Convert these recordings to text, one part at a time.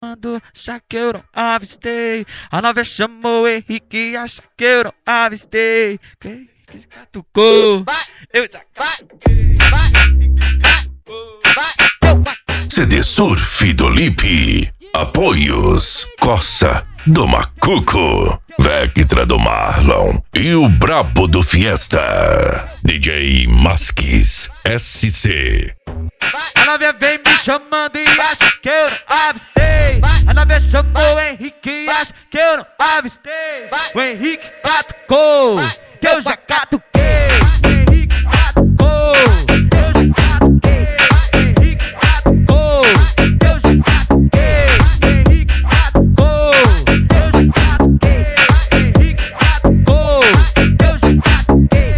chamando, já que eu não avistei. A nova chamou o Henrique, acha que eu não avistei. Quem que catucou? Eu já catuquei. CD Surf do Lipe. Apoios Coça do Macuco, Vectra do Marlon e o Brabo do Fiesta, DJ Masques SC. A novinha vem me chamando e acha que eu não avistei. A novinha chamou o Henrique e acha que eu não avistei. O Henrique catucou, que eu já catuquei. O Henrique catucou, eu já catuquei. O Henrique catucou, eu já catuquei. O Henrique catucou, eu já catuquei. O Henrique catucou, eu já catuquei.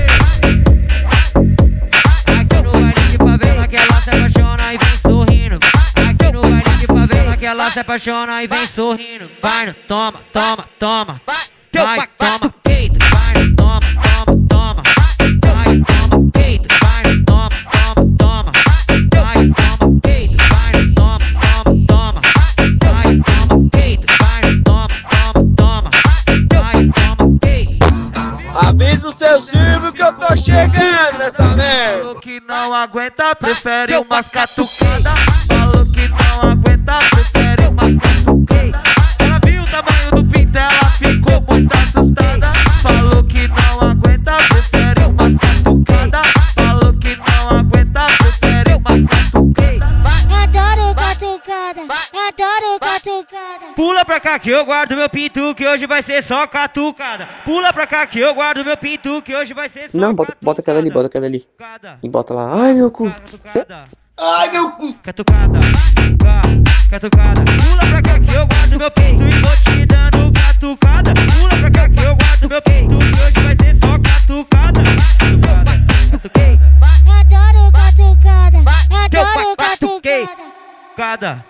Aqui no baile de favela que ela se apaixona e vem sorrindo. Aqui no baile de favela que ela se apaixona e vem sorrindo. Vai no toma, toma, toma. Vai, toma peito. Vai no toma, toma, toma. Vai, toma peito. Vai no toma, toma, toma. Vai, toma peito. Vai no toma, toma, toma. Vai, toma peito. Vai no toma, toma, toma. Vai, toma peito. Avisa o seu Silvio que eu tô chegando nessa merda. Falou que não aguenta, prefere umas catucadas. Falou que não aguenta, prefere umas catucadas. Ela viu o tamanho do pinto, ela ficou muito assustada. Falou que não aguenta, prefere umas catucadas. Falou que não aguenta, prefere umas catucadas. Adoro catucada, adoro catucada. Pula pra cá que eu guardo meu pinto, que hoje vai ser só catucada. Pula pra cá que eu guardo meu pinto, que hoje vai ser só Não, catucada. bota aquela ali, bota aquela ali. E bota lá, ai meu cu. Catucada. Ai, meu cu! Catucada, catucada. Pula pra cá que eu guardo meu pinto e vou te dando catucada. Pula pra cá que eu guardo meu pinto, que hoje vai ser só catucada. Catucada, catucada. Adoro catucada, adoro Catuquei. catucada.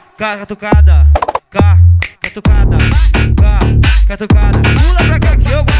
Catucada, catucada. Catucada. Pula pra cá que eu